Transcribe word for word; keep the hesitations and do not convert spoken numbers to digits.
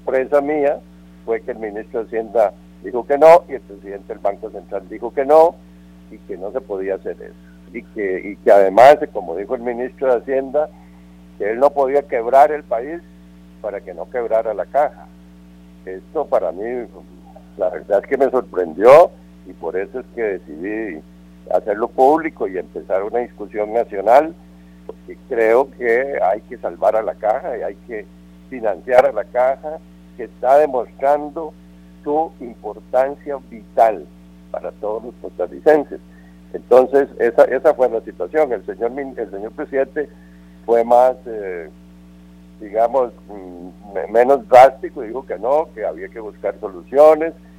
sorpresa mía fue que el ministro de Hacienda dijo que no, y el presidente del Banco Central dijo que no, y que no se podía hacer eso. Y que, y que además, como dijo el ministro de Hacienda, que él no podía quebrar el país para que no quebrara la caja. Esto para mí, la verdad es que me sorprendió, y por eso es que decidí hacerlo público y empezar una discusión nacional, porque creo que hay que salvar a la caja y hay que financiar a la caja, que está demostrando su importancia vital para todos los costarricenses. Entonces, esa esa fue la situación. El señor el señor presidente fue más, eh, digamos, mm, menos drástico, dijo que no, que había que buscar soluciones,